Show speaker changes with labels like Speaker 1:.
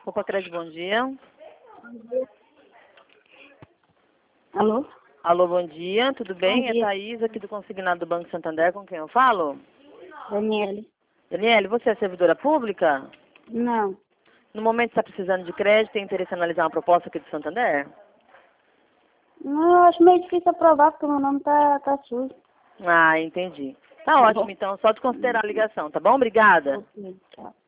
Speaker 1: Opa, Crédito, bom dia.
Speaker 2: Alô?
Speaker 1: Alô, bom dia, tudo bem?
Speaker 2: Bom dia.
Speaker 1: É Thaís, aqui do Consignado do Banco Santander, com quem eu falo?
Speaker 2: Daniele.
Speaker 1: Daniele, você é servidora pública?
Speaker 2: Não.
Speaker 1: No momento está precisando de crédito, tem interesse em analisar uma proposta aqui do Santander?
Speaker 2: Não, eu acho meio difícil aprovar porque o meu nome tá sujo.
Speaker 1: Ah, entendi. Tá ótimo, então, só de considerar a ligação, tá bom? Obrigada.
Speaker 2: Ok, tchau.